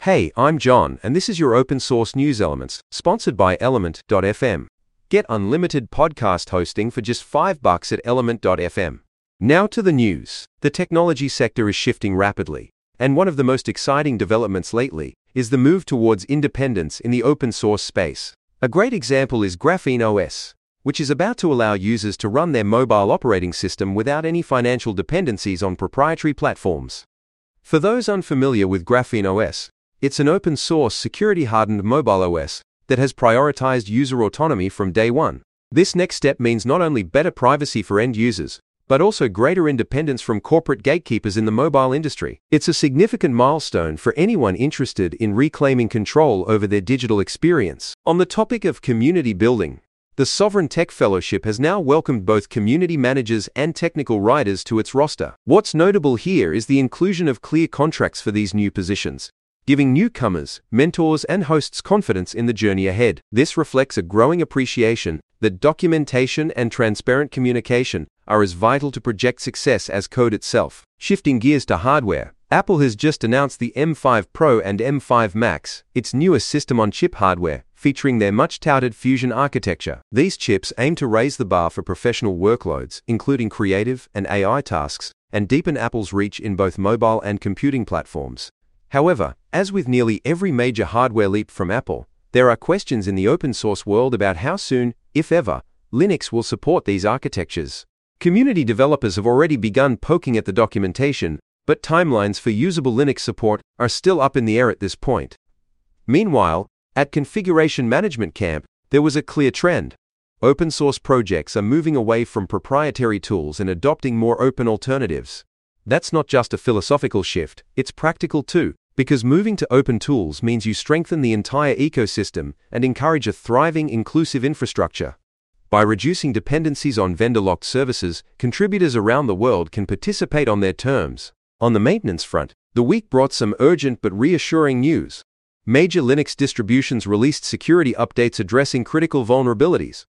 Hey, I'm John, and this is your open source news elements, sponsored by Element.fm. Get unlimited podcast hosting for just $5 at Element.fm. Now to the news. The technology sector is shifting rapidly, and one of the most exciting developments lately is the move towards independence in the open source space. A great example is Graphene OS, which is about to allow users to run their mobile operating system without any financial dependencies on proprietary platforms. For those unfamiliar with Graphene OS, it's an open-source, security-hardened mobile OS that has prioritized user autonomy from day one. This next step means not only better privacy for end users, but also greater independence from corporate gatekeepers in the mobile industry. It's a significant milestone for anyone interested in reclaiming control over their digital experience. On the topic of community building, the Sovereign Tech Fellowship has now welcomed both community managers and technical writers to its roster. What's notable here is the inclusion of clear contracts for these new positions, giving newcomers, mentors, and hosts confidence in the journey ahead. This reflects a growing appreciation that documentation and transparent communication are as vital to project success as code itself. Shifting gears to hardware, Apple has just announced the M5 Pro and M5 Max, its newest system-on-chip hardware, featuring their much-touted Fusion architecture. These chips aim to raise the bar for professional workloads, including creative and AI tasks, and deepen Apple's reach in both mobile and computing platforms. However, as with nearly every major hardware leap from Apple, there are questions in the open-source world about how soon, if ever, Linux will support these architectures. Community developers have already begun poking at the documentation, but timelines for usable Linux support are still up in the air at this point. Meanwhile, at Configuration Management Camp, there was a clear trend. Open-source projects are moving away from proprietary tools and adopting more open alternatives. That's not just a philosophical shift, it's practical too, because moving to open tools means you strengthen the entire ecosystem and encourage a thriving, inclusive infrastructure. By reducing dependencies on vendor-locked services, contributors around the world can participate on their terms. On the maintenance front, the week brought some urgent but reassuring news. Major Linux distributions released security updates addressing critical vulnerabilities.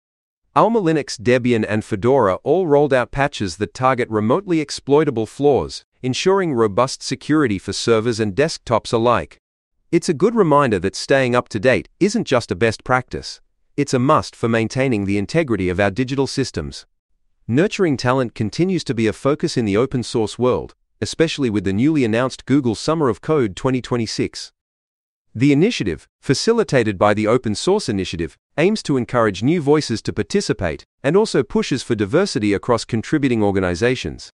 Alma Linux, Debian, and Fedora all rolled out patches that target remotely exploitable flaws, ensuring robust security for servers and desktops alike. It's a good reminder that staying up to date isn't just a best practice, it's a must for maintaining the integrity of our digital systems. Nurturing talent continues to be a focus in the open source world, especially with the newly announced Google Summer of Code 2026. The initiative, facilitated by the Open Source Initiative, aims to encourage new voices to participate and also pushes for diversity across contributing organizations.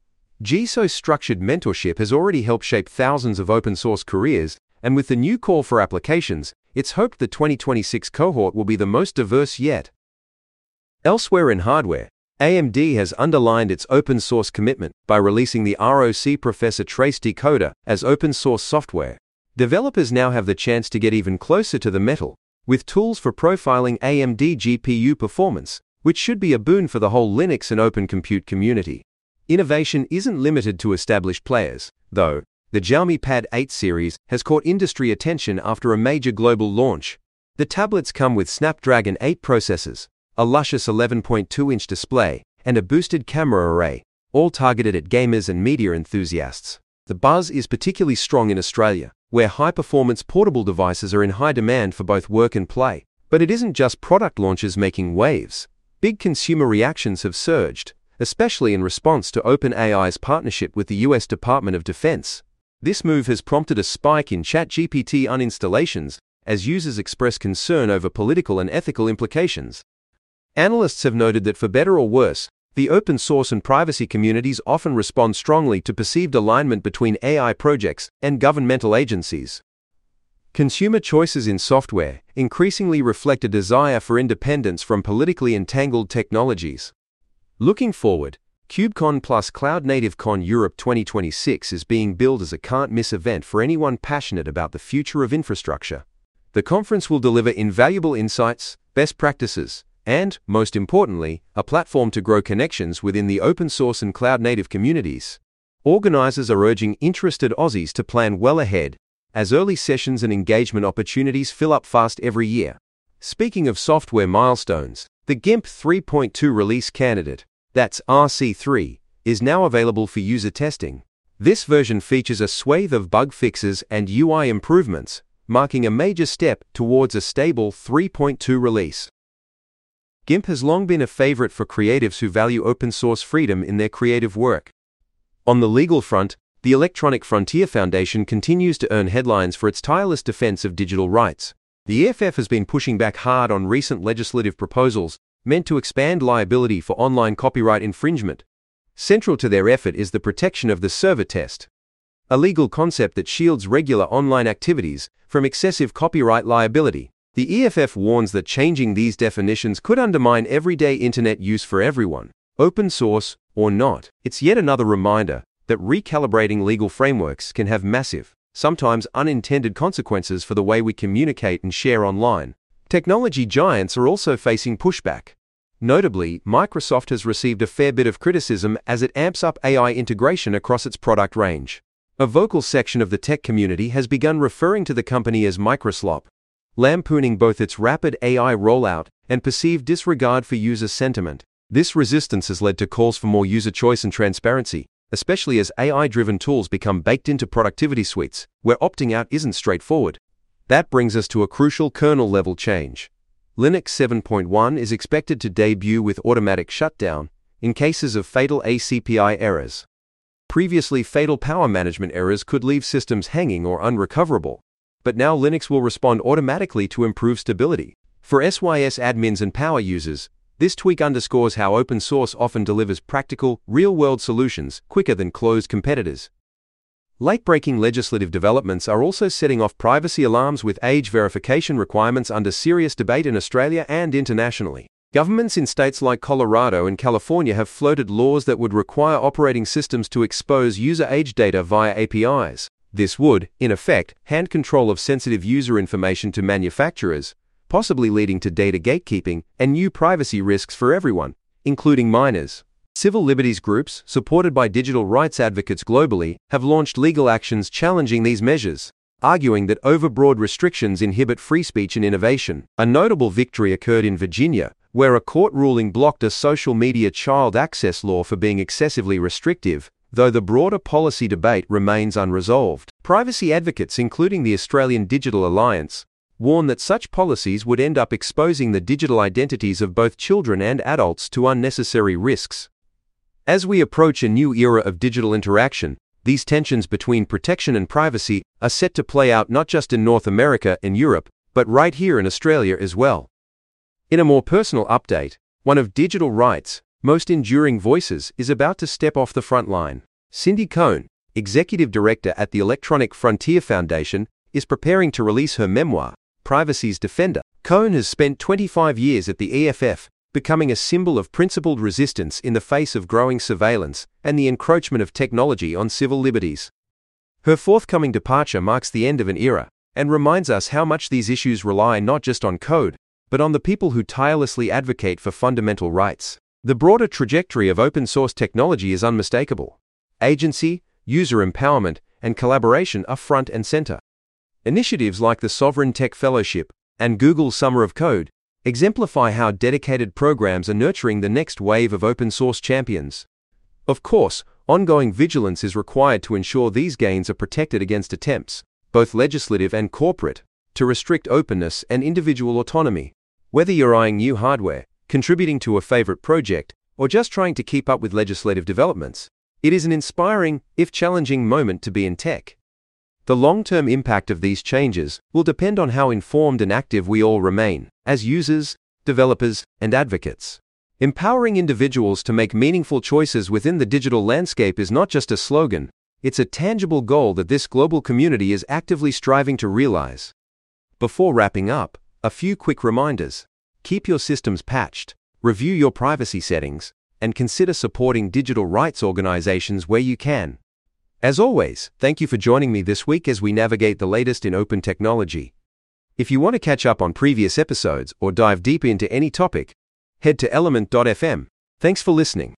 GSO's structured mentorship has already helped shape thousands of open-source careers, and with the new call for applications, it's hoped the 2026 cohort will be the most diverse yet. Elsewhere in hardware, AMD has underlined its open-source commitment by releasing the ROC Professor Trace Decoder as open-source software. Developers now have the chance to get even closer to the metal, with tools for profiling AMD GPU performance, which should be a boon for the whole Linux and open compute community. Innovation isn't limited to established players, though. The Xiaomi Pad 8 series has caught industry attention after a major global launch. The tablets come with Snapdragon 8 processors, a luscious 11.2-inch display, and a boosted camera array, all targeted at gamers and media enthusiasts. The buzz is particularly strong in Australia, where high-performance portable devices are in high demand for both work and play. But it isn't just product launches making waves. Big consumer reactions have surged, especially in response to OpenAI's partnership with the US Department of Defense. This move has prompted a spike in ChatGPT uninstallations as users express concern over political and ethical implications. Analysts have noted that for better or worse, the open source and privacy communities often respond strongly to perceived alignment between AI projects and governmental agencies. Consumer choices in software increasingly reflect a desire for independence from politically entangled technologies. Looking forward, KubeCon plus Cloud Native Con Europe 2026 is being billed as a can't-miss event for anyone passionate about the future of infrastructure. The conference will deliver invaluable insights, best practices, and, most importantly, a platform to grow connections within the open source and cloud-native communities. Organizers are urging interested Aussies to plan well ahead, as early sessions and engagement opportunities fill up fast every year. Speaking of software milestones, the GIMP 3.2 release candidate, that's RC3, is now available for user testing. This version features a swathe of bug fixes and UI improvements, marking a major step towards a stable 3.2 release. GIMP has long been a favorite for creatives who value open-source freedom in their creative work. On the legal front, the Electronic Frontier Foundation continues to earn headlines for its tireless defense of digital rights. The EFF has been pushing back hard on recent legislative proposals meant to expand liability for online copyright infringement. Central to their effort is the protection of the server test, a legal concept that shields regular online activities from excessive copyright liability. The EFF warns that changing these definitions could undermine everyday internet use for everyone, open source or not. It's yet another reminder that recalibrating legal frameworks can have massive, sometimes unintended consequences for the way we communicate and share online. Technology giants are also facing pushback. Notably, Microsoft has received a fair bit of criticism as it amps up AI integration across its product range. A vocal section of the tech community has begun referring to the company as Microslop, lampooning both its rapid AI rollout and perceived disregard for user sentiment. This resistance has led to calls for more user choice and transparency, especially as AI-driven tools become baked into productivity suites, where opting out isn't straightforward. That brings us to a crucial kernel-level change. Linux 7.1 is expected to debut with automatic shutdown in cases of fatal ACPI errors. Previously, fatal power management errors could leave systems hanging or unrecoverable, but now Linux will respond automatically to improve stability. For SYS admins and power users, this tweak underscores how open source often delivers practical, real-world solutions quicker than closed competitors. Late-breaking legislative developments are also setting off privacy alarms with age verification requirements under serious debate in Australia and internationally. Governments in states like Colorado and California have floated laws that would require operating systems to expose user age data via APIs. This would, in effect, hand control of sensitive user information to manufacturers, possibly leading to data gatekeeping and new privacy risks for everyone, including minors. Civil liberties groups, supported by digital rights advocates globally, have launched legal actions challenging these measures, arguing that overbroad restrictions inhibit free speech and innovation. A notable victory occurred in Virginia, where a court ruling blocked a social media child access law for being excessively restrictive, though the broader policy debate remains unresolved. Privacy advocates, including the Australian Digital Alliance, warn that such policies would end up exposing the digital identities of both children and adults to unnecessary risks. As we approach a new era of digital interaction, these tensions between protection and privacy are set to play out not just in North America and Europe, but right here in Australia as well. In a more personal update, one of digital rights' most enduring voices is about to step off the front line. Cindy Cohn, Executive Director at the Electronic Frontier Foundation, is preparing to release her memoir, Privacy's Defender. Cohn has spent 25 years at the EFF, becoming a symbol of principled resistance in the face of growing surveillance and the encroachment of technology on civil liberties. Her forthcoming departure marks the end of an era and reminds us how much these issues rely not just on code, but on the people who tirelessly advocate for fundamental rights. The broader trajectory of open-source technology is unmistakable. Agency, user empowerment, and collaboration are front and center. Initiatives like the Sovereign Tech Fellowship and Google's Summer of Code exemplify how dedicated programs are nurturing the next wave of open-source champions. Of course, ongoing vigilance is required to ensure these gains are protected against attempts, both legislative and corporate, to restrict openness and individual autonomy. Whether you're eyeing new hardware, contributing to a favorite project, or just trying to keep up with legislative developments, it is an inspiring, if challenging, moment to be in tech. The long-term impact of these changes will depend on how informed and active we all remain, as users, developers, and advocates. Empowering individuals to make meaningful choices within the digital landscape is not just a slogan, it's a tangible goal that this global community is actively striving to realize. Before wrapping up, a few quick reminders. Keep your systems patched, review your privacy settings, and consider supporting digital rights organizations where you can. As always, thank you for joining me this week as we navigate the latest in open technology. If you want to catch up on previous episodes or dive deeper into any topic, head to element.fm. Thanks for listening.